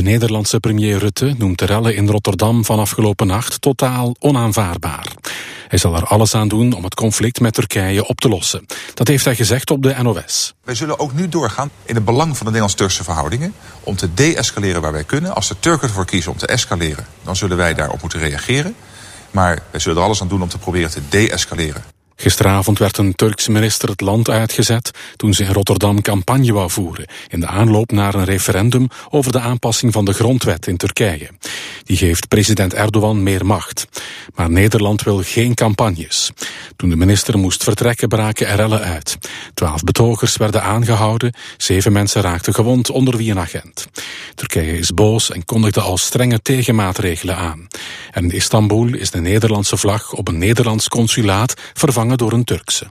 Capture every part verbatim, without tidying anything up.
De Nederlandse premier Rutte noemt de rellen in Rotterdam van afgelopen nacht totaal onaanvaardbaar. Hij zal er alles aan doen om het conflict met Turkije op te lossen. Dat heeft hij gezegd op de N O S. Wij zullen ook nu doorgaan in het belang van de Nederlands-Turkse verhoudingen om te de-escaleren waar wij kunnen. Als de Turken ervoor kiezen om te escaleren, dan zullen wij daarop moeten reageren. Maar wij zullen er alles aan doen om te proberen te de-escaleren. Gisteravond werd een Turkse minister het land uitgezet toen ze in Rotterdam campagne wou voeren in de aanloop naar een referendum over de aanpassing van de grondwet in Turkije. Die geeft president Erdogan meer macht. Maar Nederland wil geen campagnes. Toen de minister moest vertrekken braken er rellen uit. Twaalf betogers werden aangehouden, zeven mensen raakten gewond, onder wie een agent. Turkije is boos en kondigde al strenge tegenmaatregelen aan. En in Istanbul is de Nederlandse vlag op een Nederlands consulaat vervangen door een Turkse.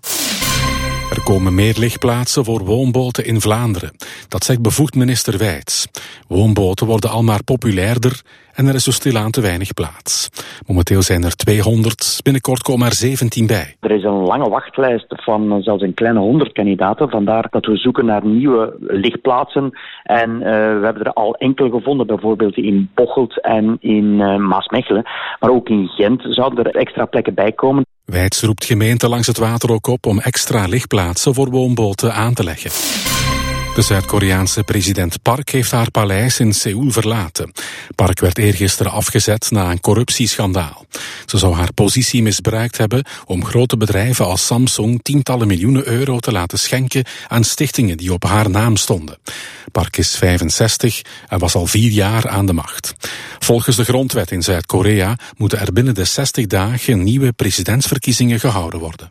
Er komen meer ligplaatsen voor woonboten in Vlaanderen. Dat zegt bevoegd minister Wijts. Woonboten worden al maar populairder en er is dus stilaan te weinig plaats. Momenteel zijn er tweehonderd, binnenkort komen er zeventien bij. Er is een lange wachtlijst van zelfs een kleine honderd kandidaten. Vandaar dat we zoeken naar nieuwe ligplaatsen. En uh, we hebben er al enkele gevonden, bijvoorbeeld in Bocholt en in uh, Maasmechelen. Maar ook in Gent zouden er extra plekken bij komen. Wijts roept gemeenten langs het water ook op om extra ligplaatsen voor woonboten aan te leggen. De Zuid-Koreaanse president Park heeft haar paleis in Seoul verlaten. Park werd eergisteren afgezet na een corruptieschandaal. Ze zou haar positie misbruikt hebben om grote bedrijven als Samsung tientallen miljoenen euro te laten schenken aan stichtingen die op haar naam stonden. Park is vijfenzestig en was al vier jaar aan de macht. Volgens de grondwet in Zuid-Korea moeten er binnen de zestig dagen nieuwe presidentsverkiezingen gehouden worden.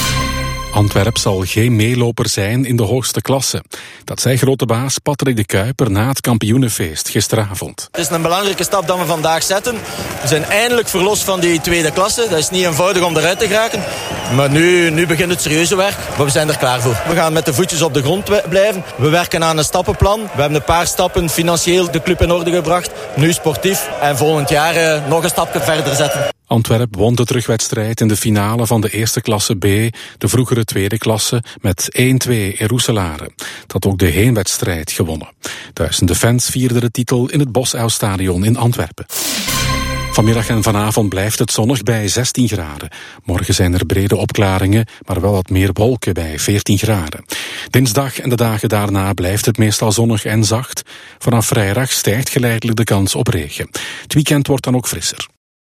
Antwerp zal geen meeloper zijn in de hoogste klasse. Dat zei grote baas Patrick de Kuiper na het kampioenenfeest gisteravond. Het is een belangrijke stap dat we vandaag zetten. We zijn eindelijk verlost van die tweede klasse. Dat is niet eenvoudig om eruit te geraken. Maar nu, nu begint het serieuze werk. Maar we zijn er klaar voor. We gaan met de voetjes op de grond blijven. We werken aan een stappenplan. We hebben een paar stappen financieel de club in orde gebracht. Nu sportief. En volgend jaar eh, nog een stapje verder zetten. Antwerp won de terugwedstrijd in de finale van de eerste klasse B, de vroegere tweede klasse, met één-twee in Roeselare. Dat ook de heenwedstrijd gewonnen. Duizenden fans vierden de titel in het Bosuilstadion in Antwerpen. Vanmiddag en vanavond blijft het zonnig bij zestien graden. Morgen zijn er brede opklaringen, maar wel wat meer wolken bij veertien graden. Dinsdag en de dagen daarna blijft het meestal zonnig en zacht. Vanaf vrijdag stijgt geleidelijk de kans op regen. Het weekend wordt dan ook frisser.